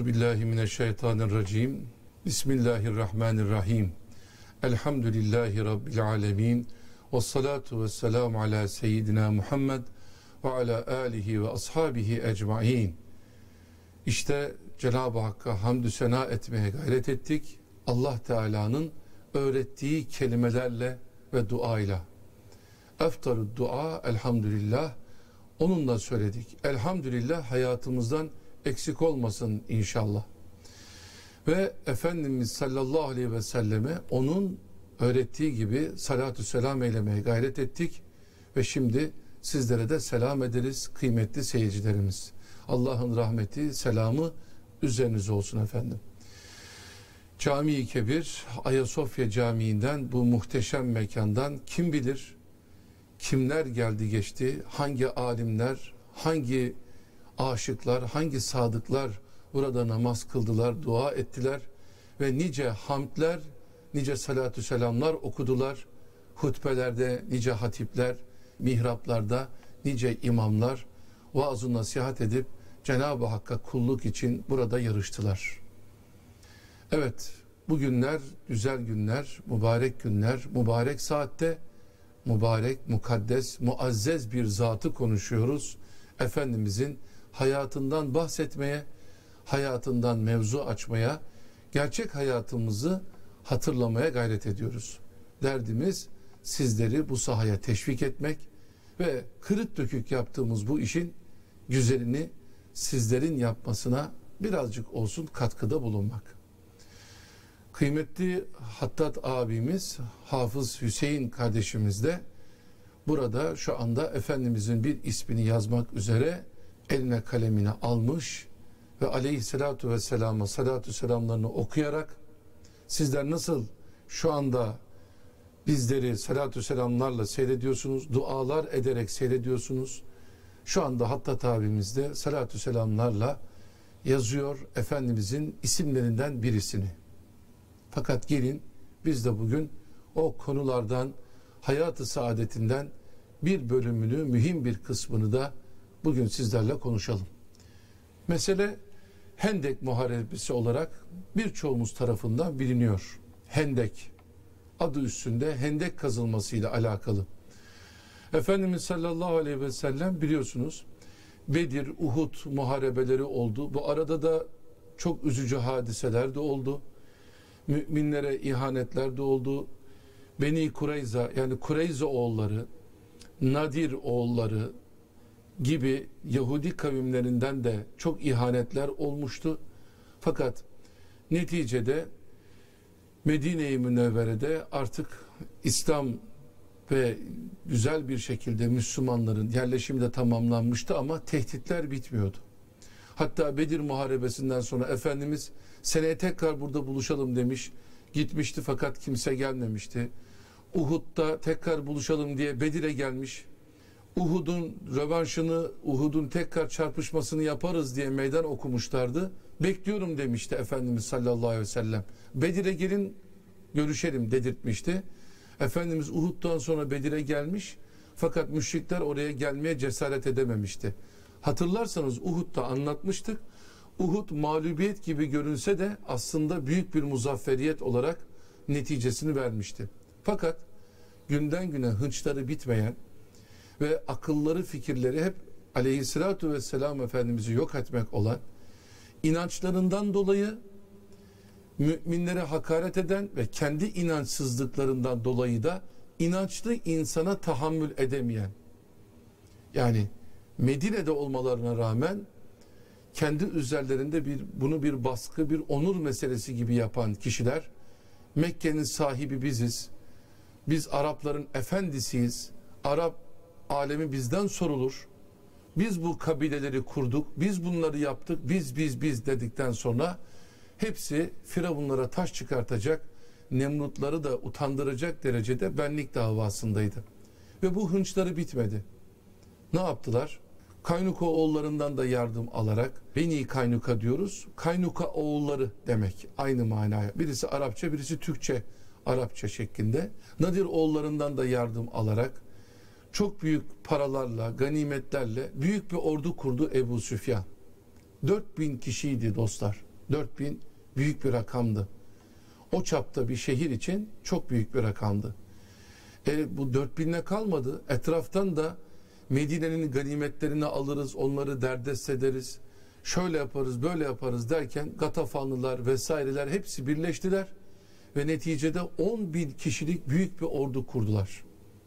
Euzubillahimineşşeytanirracim. Bismillahirrahmanirrahim. Elhamdülillahi Rabbil alemin. Vessalatu vesselamu ala seyyidina Muhammed ve ala alihi ve ashabihi ecmain. İşte Cenab-ı Hakk'a hamdü sena etmeye gayret ettik. Allah Teala'nın öğrettiği kelimelerle ve duayla. Eftarü dua elhamdülillah. Onunla söyledik. Elhamdülillah hayatımızdan eksik olmasın inşallah. Ve Efendimiz sallallahu aleyhi ve selleme onun öğrettiği gibi salatü selam eylemeye gayret ettik. Ve şimdi sizlere de selam ederiz kıymetli seyircilerimiz. Allah'ın rahmeti, selamı üzerinize olsun efendim. Cami-i Kebir, Ayasofya Camii'nden, bu muhteşem mekandan kim bilir kimler geldi geçti, hangi alimler, hangi aşıklar, hangi sadıklar burada namaz kıldılar, dua ettiler ve nice hamdler, nice salatü selamlar okudular. Hutbelerde nice hatipler, mihraplarda nice imamlar vaaz-ı nasihat edip Cenab-ı Hakk'a kulluk için burada yarıştılar. Evet, bu günler güzel günler, mübarek saatte mübarek, mukaddes, muazzez bir zatı konuşuyoruz. Efendimizin hayatından bahsetmeye, hayatından mevzu açmaya, gerçek hayatımızı hatırlamaya gayret ediyoruz. Derdimiz sizleri bu sahaya teşvik etmek ve kırık dökük yaptığımız bu işin güzelini sizlerin yapmasına birazcık olsun katkıda bulunmak. Kıymetli Hattat abimiz, Hafız Hüseyin kardeşimiz de burada şu anda Efendimizin bir ismini yazmak üzere eline kalemini almış ve aleyhissalatu vesselama salatü selamlarını okuyarak sizler nasıl şu anda bizleri salatü selamlarla seyrediyorsunuz, dualar ederek seyrediyorsunuz. Şu anda Hattat abimiz de salatü selamlarla yazıyor Efendimizin isimlerinden birisini. Fakat gelin biz de bugün o konulardan, hayat-ı saadetinden bir bölümünü, mühim bir kısmını da bugün sizlerle konuşalım. Mesele Hendek Muharebesi olarak birçoğumuz tarafından biliniyor. Hendek adı üstünde hendek kazılmasıyla alakalı. Efendimiz sallallahu aleyhi ve sellem biliyorsunuz Bedir, Uhud muharebeleri oldu. Bu arada da çok üzücü hadiseler de oldu. Müminlere ihanetler de oldu. Beni Kureyza, yani Kureyza oğulları, Nadir oğulları gibi Yahudi kavimlerinden de çok ihanetler olmuştu. Fakat neticede Medine-i Münevvere'de artık İslam ve güzel bir şekilde Müslümanların yerleşimi de tamamlanmıştı ama tehditler bitmiyordu. Hatta Bedir Muharebesi'nden sonra Efendimiz seneye tekrar burada buluşalım demiş. Gitmişti fakat kimse gelmemişti. Uhud'da tekrar buluşalım diye Bedir'e gelmiş. Uhud'un rövanşını, Uhud'un tekrar çarpışmasını yaparız diye meydan okumuşlardı. Bekliyorum demişti Efendimiz sallallahu aleyhi ve sellem. Bedir'e gelin görüşelim dedirtmişti. Efendimiz Uhud'dan sonra Bedir'e gelmiş. Fakat müşrikler oraya gelmeye cesaret edememişti. Hatırlarsanız Uhud'da anlatmıştık. Uhud mağlubiyet gibi görünse de aslında büyük bir muzafferiyet olarak neticesini vermişti. Fakat günden güne hınçları bitmeyen ve akılları, fikirleri hep aleyhissalatu vesselam Efendimiz'i yok etmek olan, inançlarından dolayı müminlere hakaret eden ve kendi inançsızlıklarından dolayı da inançlı insana tahammül edemeyen, yani Medine'de olmalarına rağmen kendi üzerlerinde bunu bir baskı, bir onur meselesi gibi yapan kişiler, Mekke'nin sahibi biziz, biz Arapların efendisiyiz, Arap alemi bizden sorulur, biz bu kabileleri kurduk, biz bunları yaptık, biz dedikten sonra hepsi Firavunlara taş çıkartacak, Nemrutları da utandıracak derecede benlik davasındaydı. Ve bu hınçları bitmedi. Ne yaptılar? Kaynuka oğullarından da yardım alarak, Beni Kaynuka diyoruz, Kaynuka oğulları demek aynı manaya. Birisi Arapça, birisi Türkçe, Arapça şeklinde. Nadir oğullarından da yardım alarak, çok büyük paralarla, ganimetlerle büyük bir ordu kurdu Ebu Süfyan. 4000 kişiydi dostlar. 4000 büyük bir rakamdı. O çapta bir şehir için çok büyük bir rakamdı. Bu 4000'le kalmadı. Etraftan da Medine'nin ganimetlerini alırız, onları derdest ederiz. Şöyle yaparız, böyle yaparız derken Gatafanlılar vesaireler hepsi birleştiler ve neticede 10.000 kişilik büyük bir ordu kurdular.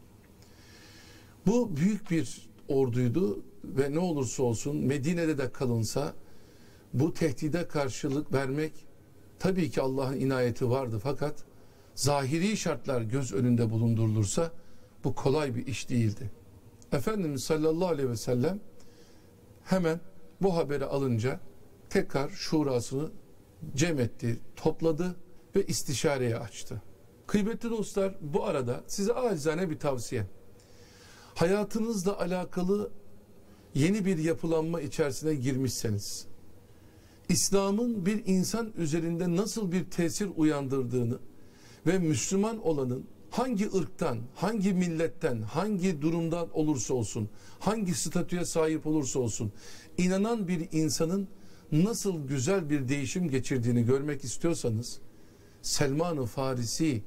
Bu büyük bir orduydu ve ne olursa olsun Medine'de de kalınsa bu tehdide karşılık vermek tabii ki Allah'ın inayeti vardı, fakat zahiri şartlar göz önünde bulundurulursa bu kolay bir iş değildi. Efendimiz sallallahu aleyhi ve sellem hemen bu haberi alınca tekrar şurasını cem etti, topladı ve istişareye açtı. Kıymetli dostlar, bu arada size acizane bir tavsiye. Hayatınızla alakalı yeni bir yapılanma içerisine girmişseniz, İslam'ın bir insan üzerinde nasıl bir tesir uyandırdığını ve Müslüman olanın hangi ırktan, hangi milletten, hangi durumdan olursa olsun, hangi statüye sahip olursa olsun, inanan bir insanın nasıl güzel bir değişim geçirdiğini görmek istiyorsanız, Selman-ı Farisi,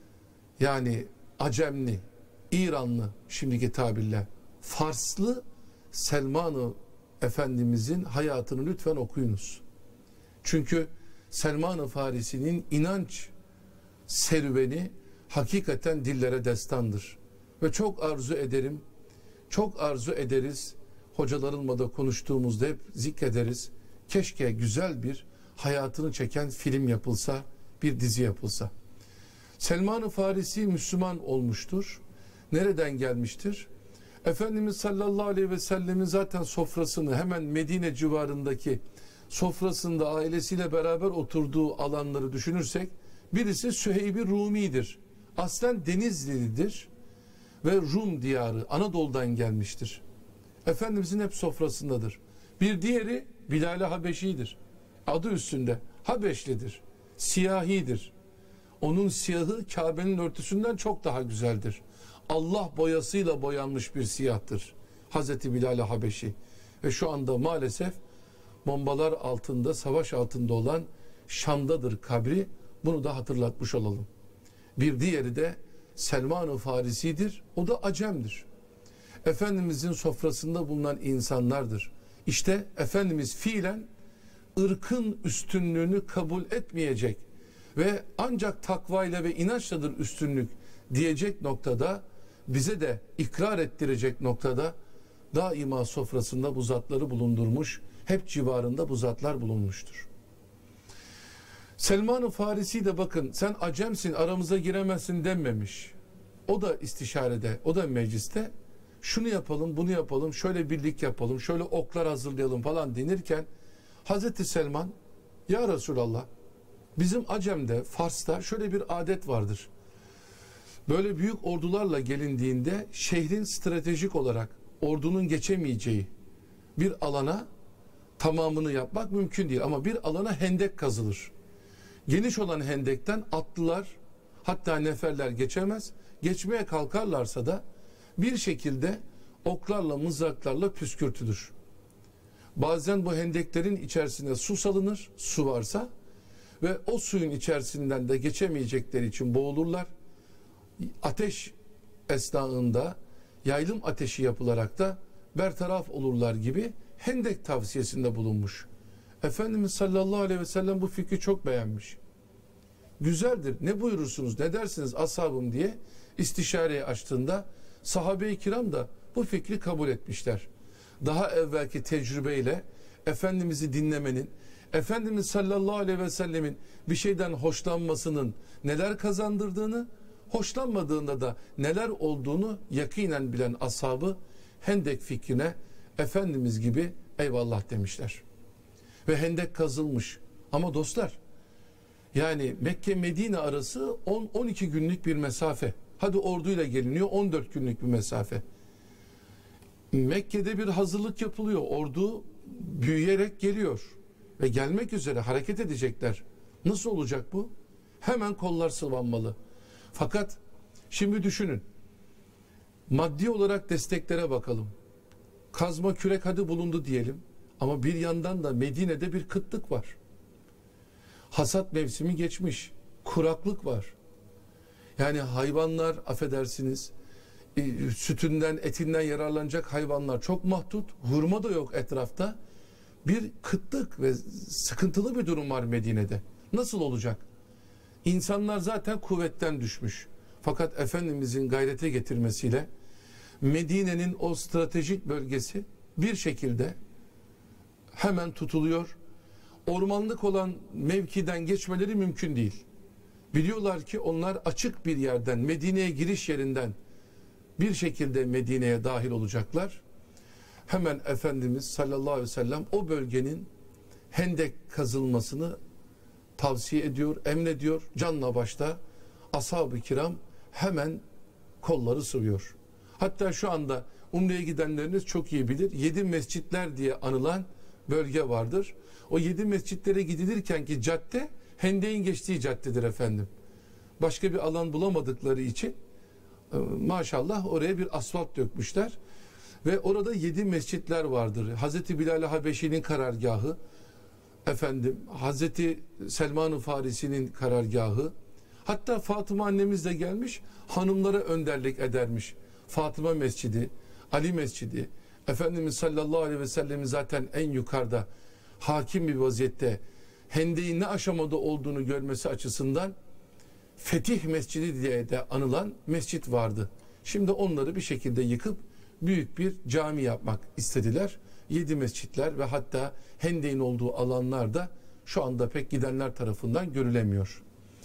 yani Acemli, İranlı şimdiki tabirle, Farslı Selman-ı Efendimizin hayatını lütfen okuyunuz. Çünkü Selman-ı Farisi'nin inanç serüveni hakikaten dillere destandır. Ve çok arzu ederim, çok arzu ederiz, hocalarımla da konuştuğumuzda hep zikrederiz. Keşke güzel bir hayatını çeken film yapılsa, bir dizi yapılsa. Selman-ı Farisi Müslüman olmuştur. Nereden gelmiştir? Efendimiz sallallahu aleyhi ve sellemin zaten sofrasını, hemen Medine civarındaki sofrasında ailesiyle beraber oturduğu alanları düşünürsek, birisi Süheyb-i Rumi'dir. Aslen Denizli'lidir ve Rum diyarı, Anadolu'dan gelmiştir. Efendimizin hep sofrasındadır. Bir diğeri Bilal-i Habeşi'dir. Adı üstünde Habeşlidir. Siyahidir. Onun siyahı Kabe'nin örtüsünden çok daha güzeldir. Allah boyasıyla boyanmış bir siyahtır Hazreti Bilal-i Habeşi. Ve şu anda maalesef bombalar altında, savaş altında olan Şam'dadır kabri. Bunu da hatırlatmış olalım. Bir diğeri de Selman-ı Farisi'dir. O da Acem'dir. Efendimizin sofrasında bulunan insanlardır. İşte Efendimiz fiilen ırkın üstünlüğünü kabul etmeyecek ve ancak takvayla ve inançladır üstünlük diyecek noktada, bize de ikrar ettirecek noktada daima sofrasında bu zatları bulundurmuş, hep civarında bu zatlar bulunmuştur. Selman-ı Farisi de bakın, sen Acemsin, aramıza giremezsin denmemiş. O da istişarede, o da mecliste şunu yapalım, bunu yapalım, şöyle birlik yapalım, şöyle oklar hazırlayalım falan denirken Hazreti Selman, ya Resulallah, bizim Acem'de, Fars'ta şöyle bir adet vardır. Böyle büyük ordularla gelindiğinde şehrin stratejik olarak ordunun geçemeyeceği bir alana tamamını yapmak mümkün değil. Ama bir alana hendek kazılır. Geniş olan hendekten atlılar, hatta neferler geçemez. Geçmeye kalkarlarsa da bir şekilde oklarla, mızraklarla püskürtülür. Bazen bu hendeklerin içerisine su salınır, su varsa, ve o suyun içerisinden de geçemeyecekleri için boğulurlar. Ateş esnasında yaylım ateşi yapılarak da bertaraf olurlar gibi hendek tavsiyesinde bulunmuş. Efendimiz sallallahu aleyhi ve sellem bu fikri çok beğenmiş. Güzeldir, ne buyurursunuz, ne dersiniz ashabım diye istişareye açtığında sahabe-i kiram da bu fikri kabul etmişler. Daha evvelki tecrübeyle Efendimiz'i dinlemenin, Efendimiz sallallahu aleyhi ve sellemin bir şeyden hoşlanmasının neler kazandırdığını, hoşlanmadığında da neler olduğunu yakinen bilen ashabı hendek fikrine Efendimiz gibi eyvallah demişler. Ve hendek kazılmış. Ama dostlar, yani Mekke-Medine arası 10-12 günlük bir mesafe. Hadi orduyla geliniyor, 14 günlük bir mesafe. Mekke'de bir hazırlık yapılıyor. Ordu büyüyerek geliyor. Ve gelmek üzere hareket edecekler. Nasıl olacak bu? Hemen kollar sıvanmalı. Fakat şimdi düşünün. Maddi olarak desteklere bakalım. Kazma kürek hadi bulundu diyelim. Ama bir yandan da Medine'de bir kıtlık var. Hasat mevsimi geçmiş. Kuraklık var. Yani hayvanlar, affedersiniz, sütünden, etinden yararlanacak hayvanlar çok mahdut. Hurma da yok etrafta. Bir kıtlık ve sıkıntılı bir durum var Medine'de. Nasıl olacak? İnsanlar zaten kuvvetten düşmüş. Fakat Efendimizin gayrete getirmesiyle Medine'nin o stratejik bölgesi bir şekilde hemen tutuluyor. Ormanlık olan mevkiden geçmeleri mümkün değil. Biliyorlar ki onlar açık bir yerden, Medine'ye giriş yerinden bir şekilde Medine'ye dahil olacaklar. Hemen Efendimiz sallallahu aleyhi ve sellem o bölgenin hendek kazılmasını tavsiye ediyor, emrediyor. Canla başta ashab-ı kiram hemen kolları sıvıyor. Hatta şu anda Umre'ye gidenleriniz çok iyi bilir. 7 mescitler diye anılan bölge vardır. O 7 mescitlere gidilirken ki cadde hendeğin geçtiği caddedir efendim. Başka bir alan bulamadıkları için maşallah oraya bir asfalt dökmüşler. Ve orada 7 mescitler vardır. Hazreti Bilal-i Habeşi'nin karargahı, efendim Hazreti Selman-ı Farisi'nin karargahı, hatta Fatıma annemiz de gelmiş hanımlara önderlik edermiş. Fatıma Mescidi, Ali Mescidi, Efendimiz sallallahu aleyhi ve sellem'in zaten en yukarıda hakim bir vaziyette hendeğin ne aşamada olduğunu görmesi açısından Fetih Mescidi diye de anılan mescit vardı. Şimdi onları bir şekilde yıkıp büyük bir cami yapmak istediler. 7 mescitler ve hatta hendeğin olduğu alanlarda şu anda pek gidenler tarafından görülemiyor.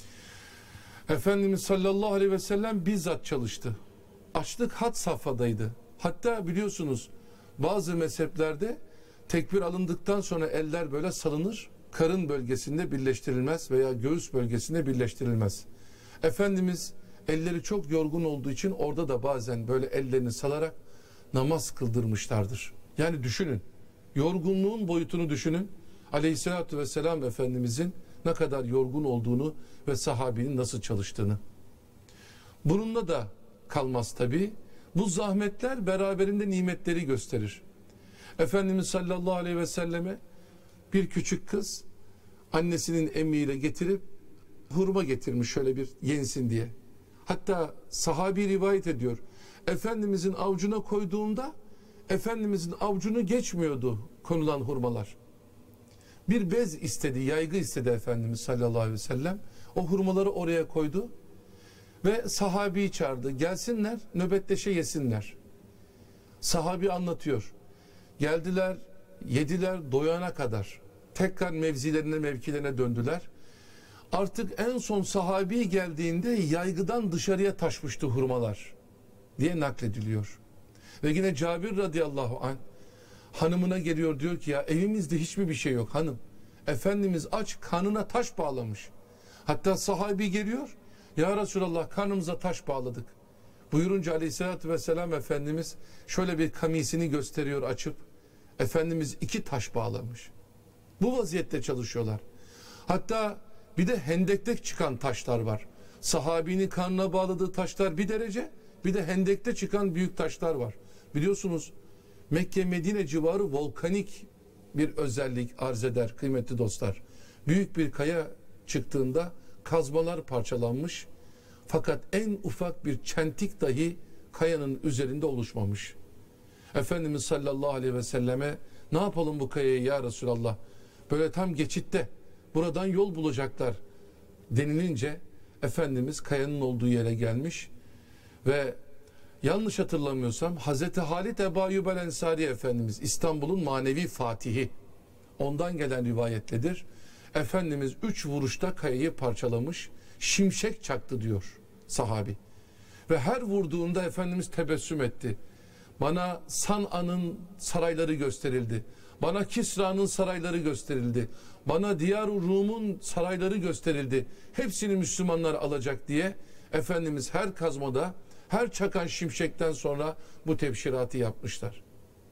Efendimiz sallallahu aleyhi ve sellem bizzat çalıştı. Açlık had safhadaydı. Hatta biliyorsunuz bazı mezheplerde tekbir alındıktan sonra eller böyle salınır. Karın bölgesinde birleştirilmez veya göğüs bölgesinde birleştirilmez. Efendimiz elleri çok yorgun olduğu için orada da bazen böyle ellerini salarak namaz kıldırmışlardır. Yani düşünün, yorgunluğun boyutunu düşünün. Aleyhissalatü vesselam Efendimizin ne kadar yorgun olduğunu ve sahabinin nasıl çalıştığını. Bununla da kalmaz tabi. Bu zahmetler beraberinde nimetleri gösterir. Efendimiz sallallahu aleyhi ve selleme bir küçük kız annesinin emriyle getirip hurma getirmiş şöyle bir yensin diye. Hatta sahabi rivayet ediyor. Efendimizin avucuna koyduğunda Efendimizin avucunu geçmiyordu konulan hurmalar. Bir bez istedi, yaygı istedi Efendimiz sallallahu aleyhi ve sellem. O hurmaları oraya koydu ve sahabiyi çağırdı. Gelsinler, nöbetleşe yesinler. Sahabi anlatıyor. Geldiler, yediler doyana kadar. Tekrar mevkilerine döndüler. Artık en son sahabi geldiğinde yaygıdan dışarıya taşmıştı hurmalar diye naklediliyor. Ve yine Cabir radıyallahu anh hanımına geliyor, diyor ki ya evimizde hiçbir şey yok hanım. Efendimiz aç, kanına taş bağlamış. Hatta sahabi geliyor, ya Resulallah kanımıza taş bağladık. Buyurunca aleyhissalatü vesselam Efendimiz şöyle bir kamisini gösteriyor açıp. Efendimiz 2 taş bağlamış. Bu vaziyette çalışıyorlar. Hatta bir de hendekte çıkan taşlar var. Sahabinin karnına bağladığı taşlar bir derece, bir de hendekte çıkan büyük taşlar var. Biliyorsunuz Mekke Medine civarı volkanik bir özellik arz eder kıymetli dostlar. Büyük bir kaya çıktığında kazmalar parçalanmış. Fakat en ufak bir çentik dahi kayanın üzerinde oluşmamış. Efendimiz sallallahu aleyhi ve selleme ne yapalım bu kayayı ya Resulallah? Böyle tam geçitte buradan yol bulacaklar denilince Efendimiz kayanın olduğu yere gelmiş ve yanlış hatırlamıyorsam Hazreti Halit Ebu Eyyub el Ensari Efendimiz İstanbul'un manevi fatihi, ondan gelen rivayetledir. Efendimiz 3 vuruşta kayayı parçalamış, şimşek çaktı diyor sahabi. Ve her vurduğunda Efendimiz tebessüm etti. Bana San'a'nın sarayları gösterildi. Bana Kisra'nın sarayları gösterildi. Bana Diyar-ı Rum'un sarayları gösterildi. Hepsini Müslümanlar alacak diye Efendimiz her kazmada, her çakan şimşekten sonra bu tebşiratı yapmışlar.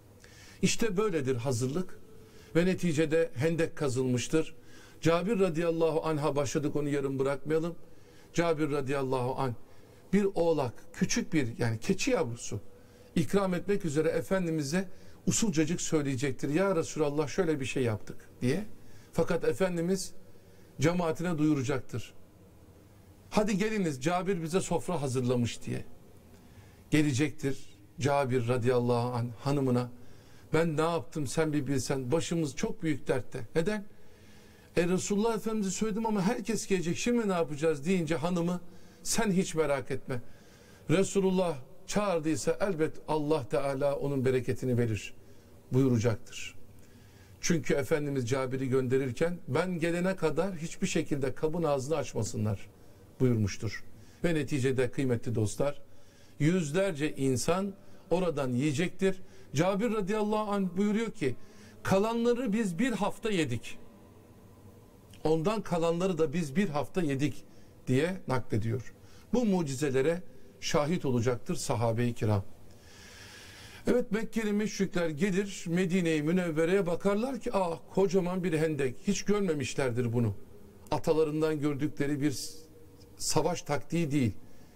İşte böyledir hazırlık ve neticede hendek kazılmıştır. Cabir radıyallahu anh'a başladık, onu yarım bırakmayalım. Cabir radıyallahu anh bir oğlak, küçük bir yani keçi yavrusu ikram etmek üzere Efendimiz'e usulcacık söyleyecektir. Ya Resulallah şöyle bir şey yaptık diye. Fakat Efendimiz cemaatine duyuracaktır. Hadi geliniz, Cabir bize sofra hazırlamış diye. Gelecektir Cabir radıyallahu anh hanımına. Ben ne yaptım sen bir bilsen, başımız çok büyük dertte. Neden? Resulullah Efendimiz'e söyledim ama herkes gelecek, şimdi ne yapacağız deyince hanımı, sen hiç merak etme. Resulullah çağırdıysa elbet Allah Teala onun bereketini verir buyuracaktır. Çünkü Efendimiz Cabir'i gönderirken ben gelene kadar hiçbir şekilde kabın ağzını açmasınlar buyurmuştur. Ve neticede kıymetli dostlar, yüzlerce insan oradan yiyecektir. Cabir radıyallahu anh buyuruyor ki, kalanları biz bir hafta yedik. Ondan kalanları da biz bir hafta yedik diye naklediyor. Bu mucizelere şahit olacaktır sahabe-i kiram. Evet, Mekkeli müşrikler gelir Medine-i Münevvere'ye, bakarlar ki kocaman bir hendek. Hiç görmemişlerdir bunu. Atalarından gördükleri bir savaş taktiği değil.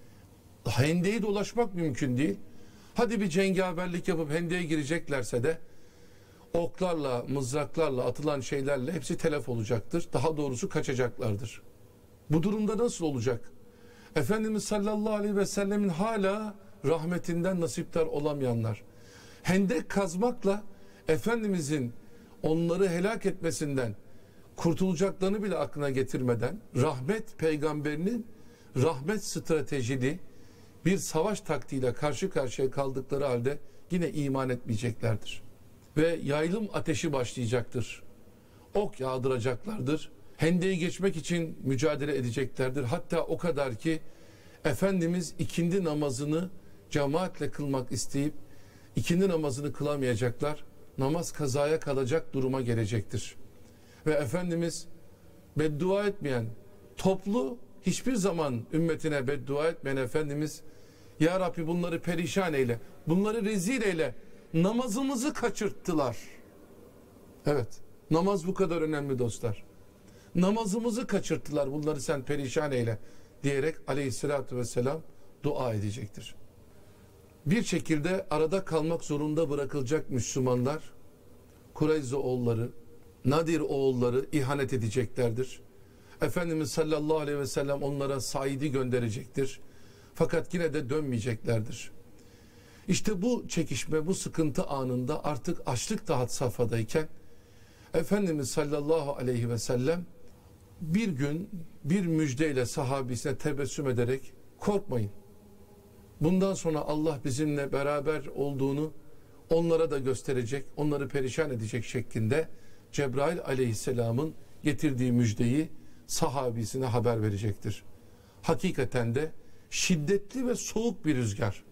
Hendeği dolaşmak mümkün değil. Hadi bir cengaverlik yapıp hendeğe gireceklerse de oklarla, mızraklarla, atılan şeylerle hepsi telef olacaktır. Daha doğrusu kaçacaklardır. Bu durumda nasıl olacak? Efendimiz sallallahu aleyhi ve sellemin hala rahmetinden nasipdar olamayanlar, hendek kazmakla Efendimizin onları helak etmesinden kurtulacaklarını bile aklına getirmeden, rahmet peygamberinin rahmet stratejili bir savaş taktiğiyle karşı karşıya kaldıkları halde yine iman etmeyeceklerdir. Ve yaylım ateşi başlayacaktır. Ok yağdıracaklardır. Hendeyi geçmek için mücadele edeceklerdir. Hatta o kadar ki Efendimiz ikindi namazını cemaatle kılmak isteyip ikindi namazını kılamayacaklar. Namaz kazaya kalacak duruma gelecektir. Ve Efendimiz beddua etmeyen, toplu hiçbir zaman ümmetine beddua etmeyen Efendimiz, Ya Rabbi bunları perişan eyle, bunları rezil eyle, namazımızı kaçırttılar. Evet, namaz bu kadar önemli dostlar. Namazımızı kaçırttılar, bunları sen perişan eyle diyerek aleyhissalatü vesselam dua edecektir. Bir şekilde arada kalmak zorunda bırakılacak Müslümanlar, Kureyze oğulları, Nadir oğulları ihanet edeceklerdir. Efendimiz sallallahu aleyhi ve sellem onlara Said'i gönderecektir. Fakat yine de dönmeyeceklerdir. İşte bu çekişme, bu sıkıntı anında artık açlık da had safhadayken Efendimiz sallallahu aleyhi ve sellem bir gün bir müjdeyle sahabisine tebessüm ederek, korkmayın, bundan sonra Allah bizimle beraber olduğunu onlara da gösterecek, onları perişan edecek şeklinde Cebrail aleyhisselamın getirdiği müjdeyi sahabisine haber verecektir. Hakikaten de şiddetli ve soğuk bir rüzgar.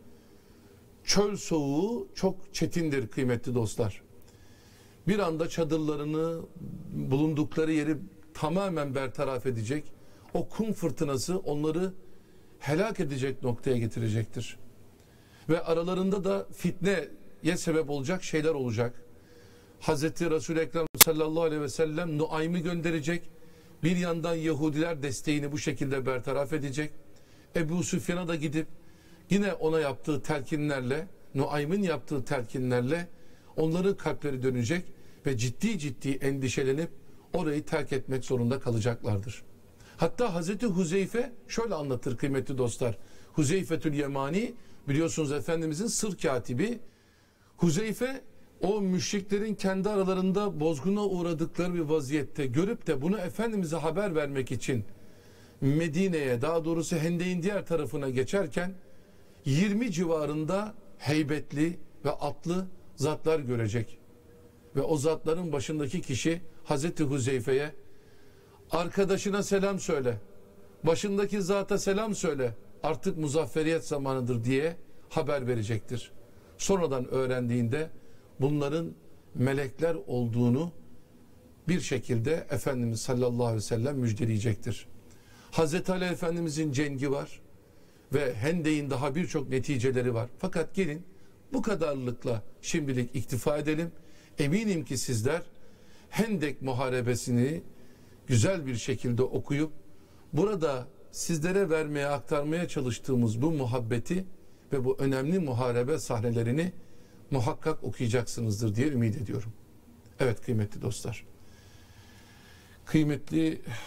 Çöl soğuğu çok çetindir kıymetli dostlar. Bir anda çadırlarını, bulundukları yeri tamamen bertaraf edecek. O kum fırtınası onları helak edecek noktaya getirecektir. Ve aralarında da fitneye sebep olacak şeyler olacak. Hazreti Resul-i Ekrem sallallahu aleyhi ve sellem Nuaym'i gönderecek. Bir yandan Yahudiler desteğini bu şekilde bertaraf edecek. Ebu Süfyan'a da gidip yine ona yaptığı telkinlerle, Nuaym'in yaptığı telkinlerle onların kalpleri dönecek ve ciddi ciddi endişelenip orayı terk etmek zorunda kalacaklardır. Hatta Hazreti Huzeyfe şöyle anlatır kıymetli dostlar. Huzeyfetül Yemani, biliyorsunuz Efendimizin sır katibi. Huzeyfe o müşriklerin kendi aralarında bozguna uğradıkları bir vaziyette görüp de bunu Efendimiz'e haber vermek için Medine'ye, daha doğrusu Hendek'in diğer tarafına geçerken 20 civarında heybetli ve atlı zatlar görecek. Ve o zatların başındaki kişi Hazreti Huzeyfe'ye, arkadaşına selam söyle, başındaki zata selam söyle, artık muzafferiyet zamanıdır diye haber verecektir. Sonradan öğrendiğinde bunların melekler olduğunu bir şekilde Efendimiz sallallahu aleyhi ve sellem müjdeleyecektir. Hazreti Ali Efendimizin cengi var ve Hendek'in daha birçok neticeleri var. Fakat gelin bu kadarlıkla şimdilik iktifa edelim. Eminim ki sizler Hendek muharebesini güzel bir şekilde okuyup burada sizlere vermeye, aktarmaya çalıştığımız bu muhabbeti ve bu önemli muharebe sahnelerini muhakkak okuyacaksınızdır diye ümit ediyorum. Evet kıymetli dostlar. Kıymetli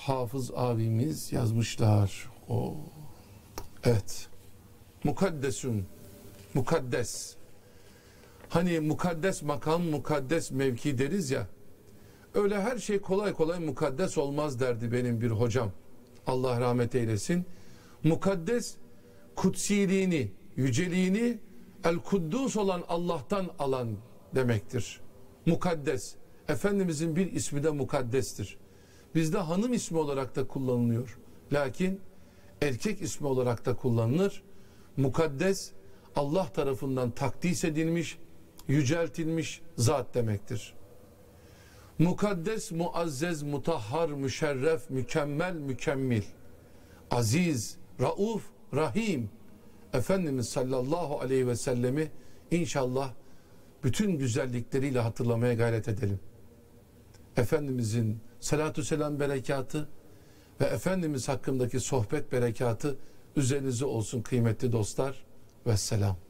Hafız abimiz yazmışlar. Evet. Mukaddesun. Mukaddes. Hani mukaddes makam, mukaddes mevki deriz ya. Öyle her şey kolay kolay mukaddes olmaz derdi benim bir hocam. Allah rahmet eylesin. Mukaddes, kutsiliğini, yüceliğini el-Kuddus olan Allah'tan alan demektir. Mukaddes. Efendimizin bir ismi de mukaddestir. Bizde hanım ismi olarak da kullanılıyor. Lakin erkek ismi olarak da kullanılır. Mukaddes, Allah tarafından takdis edilmiş, yüceltilmiş zat demektir. Mukaddes, muazzez, mutahhar, müşerref, mükemmel, mükemmel, aziz, rauf, rahim. Efendimiz sallallahu aleyhi ve sellemi inşallah bütün güzellikleriyle hatırlamaya gayret edelim. Efendimizin salatü selam berekatı ve Efendimiz hakkındaki sohbet berekatı üzerinize olsun kıymetli dostlar. Vesselam.